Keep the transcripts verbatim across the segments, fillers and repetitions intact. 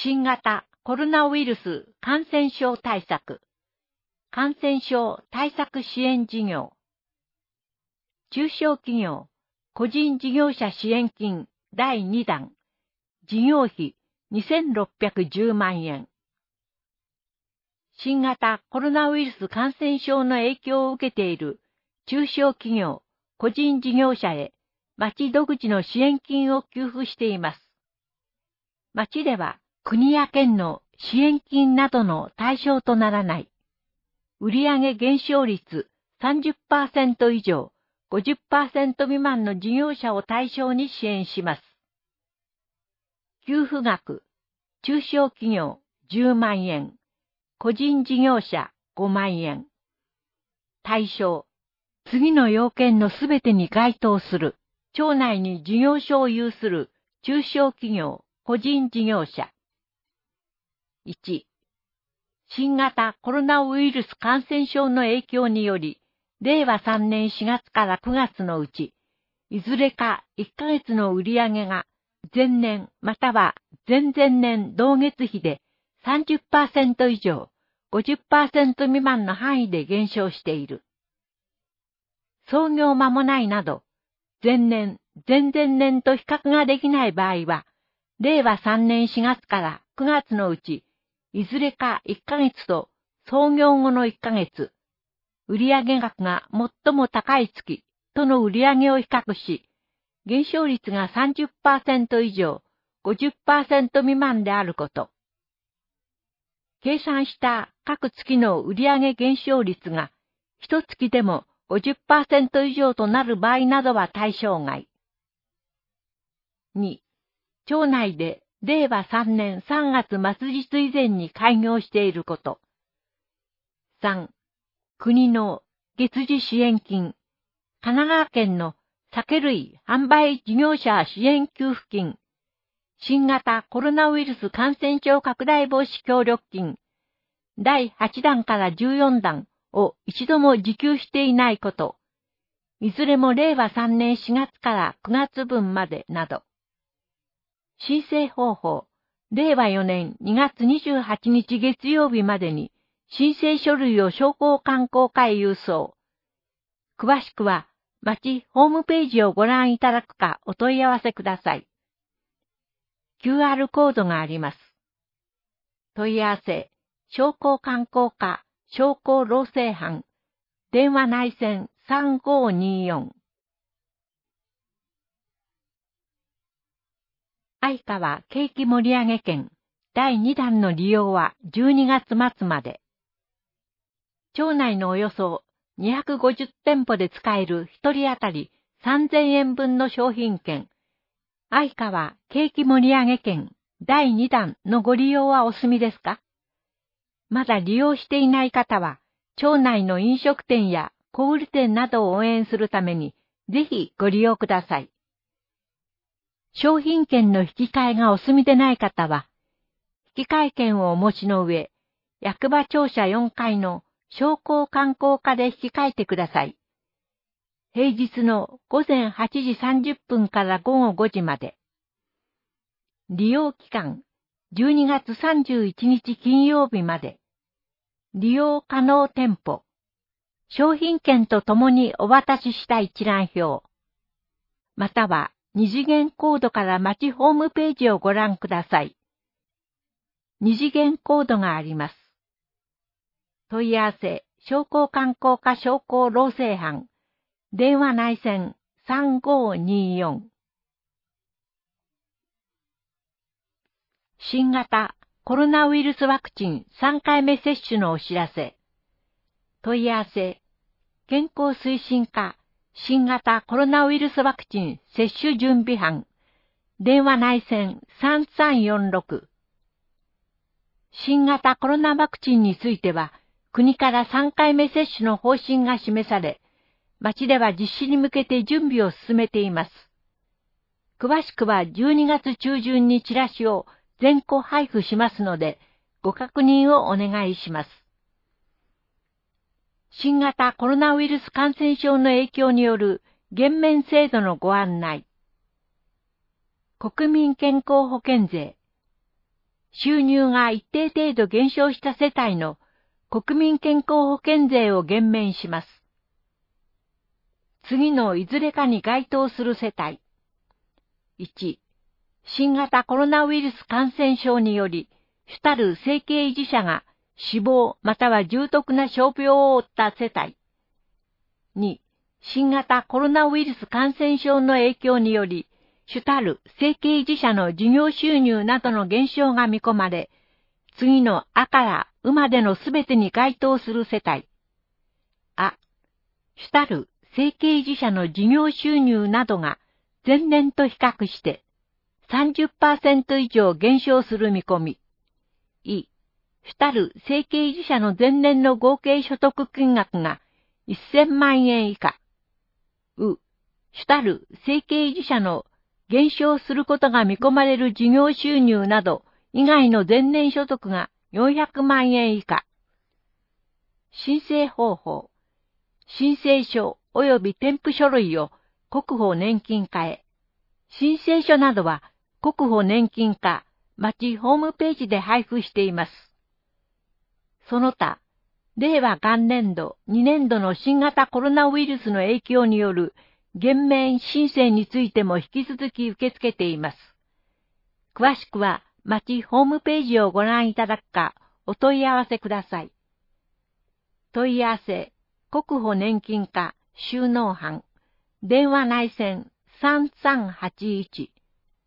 新型コロナウイルス感染症対策、感染症対策支援事業、中小企業、個人事業者支援金だいにだん、事業費にせんろっぴゃくじゅうまんえん。新型コロナウイルス感染症の影響を受けている中小企業、個人事業者へ町独自の支援金を給付しています。町では国や県の支援金などの対象とならない売上減少率 さんじゅっパーセント 以上、ごじゅっパーセント 未満の事業者を対象に支援します。給付額、中小企業じゅうまんえん、個人事業者ごまんえん。対象、次の要件のすべてに該当する、町内に事業所を有する中小企業、個人事業者。いち、新型コロナウイルス感染症の影響により、れいわさんねんしがつからくがつのうち、いずれかいっかげつの売上が前年または前々年同月比で さんじゅっパーセント 以上、ごじゅっパーセント 未満の範囲で減少している。創業間もないなど、前年、前々年と比較ができない場合は、れいわさんねんしがつからくがつのうち、いずれかいっかげつと創業後のいっかげつ、売上額が最も高い月との売上を比較し、減少率が さんじゅっパーセント 以上、ごじゅっパーセント 未満であること。計算した各月の売上減少率が、一月でも ごじゅっパーセント 以上となる場合などは対象外。に、町内でれいわさんねんさんがつ末日以前に開業していること。さん、国の月次支援金、神奈川県の酒類販売事業者支援給付金、新型コロナウイルス感染症拡大防止協力金、だいはちだんからじゅうよんだんを一度も受給していないこと、いずれもれいわさんねんしがつからくがつぶんまでなど。申請方法、れいわよねんにがつにじゅうはちにち月曜日までに申請書類を商工観光課へ郵送。詳しくは町ホームページをご覧いただくかお問い合わせください。キューアール コードがあります。問い合わせ、商工観光課、商工労政班、電話内線さんごーにーよん。相川景気盛上券だいにだんの利用はじゅうにがつまつまで。町内のおよそにひゃくごじゅってんぽで使えるひとり当たりさんぜんえんぶんの商品券、相川景気盛上券だいにだんのご利用はお済みですか？まだ利用していない方は、町内の飲食店や小売店などを応援するために、ぜひご利用ください。商品券の引き換えがお済みでない方は、引き換え券をお持ちの上、役場庁舎よんかいの商工観光課で引き換えてください。平日のごぜんはちじさんじゅっぷんからごごごじまで。利用期間、じゅうにがつさんじゅういちにち金曜日まで。利用可能店舗。商品券とともにお渡しした一覧表。または二次元コードから町ホームページをご覧ください。二次元コードがあります。問い合わせ、商工観光課商工労政班、電話内線さんごーにーよん。新型コロナウイルスワクチンさんかいめ接種のお知らせ。問い合わせ、健康推進課新型コロナウイルスワクチン接種準備班、電話内線さんさんよんろく。新型コロナワクチンについては、国からさんかいめ接種の方針が示され、町では実施に向けて準備を進めています。詳しくはじゅうにがつちゅうじゅんにチラシを全戸配布しますので、ご確認をお願いします。新型コロナウイルス感染症の影響による減免制度のご案内。国民健康保険税。 収入が一定程度減少した世帯の国民健康保険税を減免します。次のいずれかに該当する世帯。いち、新型コロナウイルス感染症により、主たる生計維持者が死亡または重篤な傷病を負った世帯。に、新型コロナウイルス感染症の影響により、主たる生計維持者の事業収入などの減少が見込まれ、次のあからうまでのすべてに該当する世帯。あ、主たる生計維持者の事業収入などが前年と比較して さんじゅっパーセント 以上減少する見込み。い、主たる生計維持者の前年の合計所得金額がせんまんえん以下。う、主たる生計維持者の減少することが見込まれる事業収入など以外の前年所得がよんひゃくまんえん以下。申請方法。申請書及び添付書類を国保年金課へ。申請書などは国保年金課町ホームページで配布しています。その他、令和元年度、にねんどの新型コロナウイルスの影響による減免申請についても引き続き受け付けています。詳しくは町ホームページをご覧いただくかお問い合わせください。問い合わせ、国保年金課収納班、電話内線さんさんはちいち。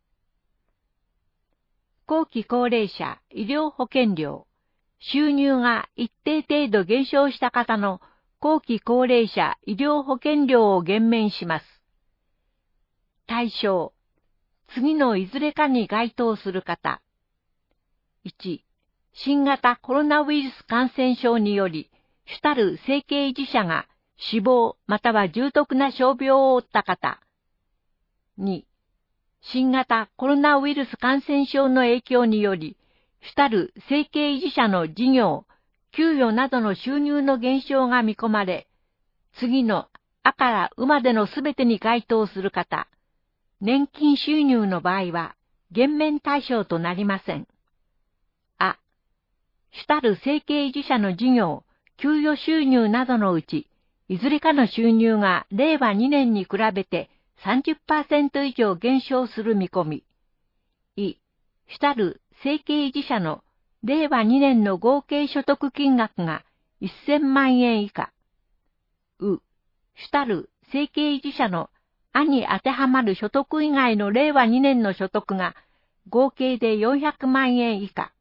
後期高齢者医療保険料、収入が一定程度減少した方の後期高齢者医療保険料を減免します。対象、次のいずれかに該当する方。いち、新型コロナウイルス感染症により、主たる生計維持者が死亡または重篤な傷病を負った方。に、新型コロナウイルス感染症の影響により、主たる生計維持者の事業、給与などの収入の減少が見込まれ、次のあからうまでのすべてに該当する方、年金収入の場合は減免対象となりません。あ、主たる生計維持者の事業、給与収入などのうち、いずれかの収入がれいわにねんに比べて さんじゅっパーセント 以上減少する見込み。い、主たる生計維持者のれいわにねんの合計所得金額がせんまんえん以下。う、主たる生計維持者のあに当てはまる所得以外のれいわにねんの所得が合計でよんひゃくまんえん以下。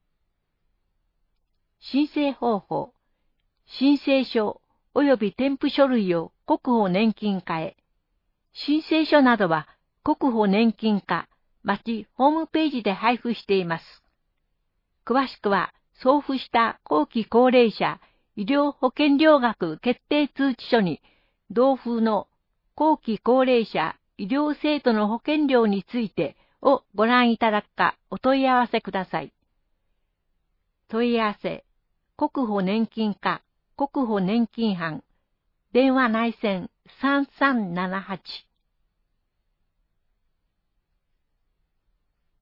申請方法。申請書及び添付書類を国保年金課へ。申請書などは国保年金課町ホームページで配布しています。詳しくは送付した後期高齢者医療保険料額決定通知書に同封の後期高齢者医療制度の保険料についてをご覧いただくかお問い合わせください。問い合わせ、国保年金課国保年金班、電話内線さんさんななはち。